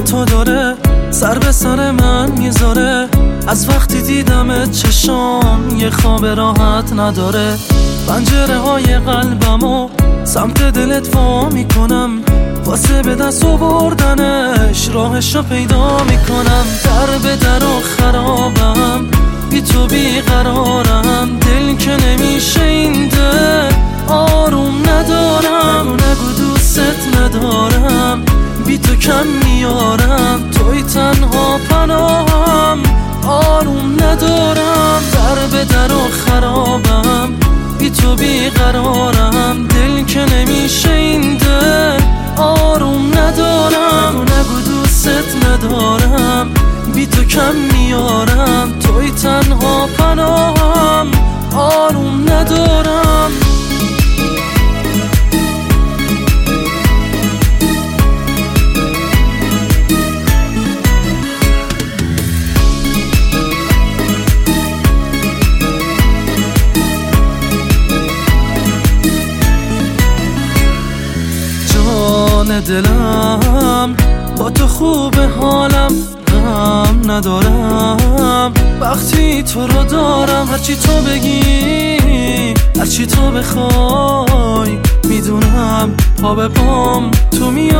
تو داره سر به سر من میذاره. از وقتی دیدمت چشام یه خواب راحت نداره. پنجره های قلبمو سمت دلت وا میکنم، واسه به دست آوردنش راهشو پیدا میکنم. در به در و خرابم، بی تو بیقرارم، دل که نمیشه این دل آروم ندارم. نگو دوست ندارم، بی تو کم میارم، توی تنها پناهم، آروم ندارم. در به در و خرابم، بی تو بیقرارم، دل که نمیشه این دل آروم ندارم. نگو دوست ندارم، بی تو کم میارم، توی تنها پناهم، آروم ندارم. دلم با تو خوبه، حالم غم ندارم وقتی تو رو دارم. هرچی تو بگی، هرچی تو بخوای، میدونم پا به پام تو میای.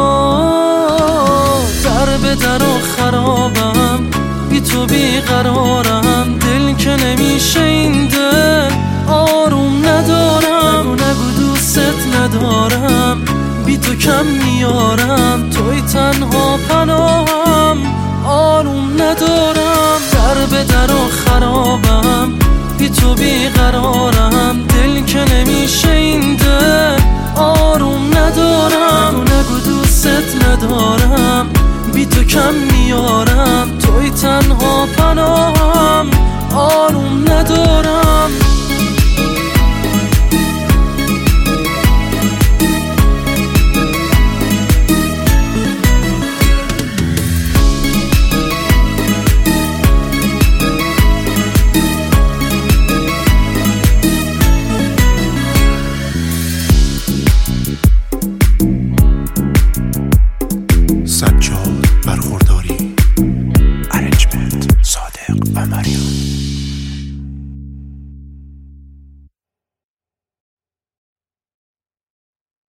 در به در و خرابم، بی تو بیقرارم، دل که نمیشه این دل آروم ندارم. نگو دوست ندارم، بی تو کم میارم، توی تنها پناهم، آروم ندارم. در به در و خرابم، بی تو بیقرارم، دل که نمیشه این دل آروم ندارم. نگو دوست ندارم، بی تو کم میارم، توی تنها پناهم، آروم ندارم.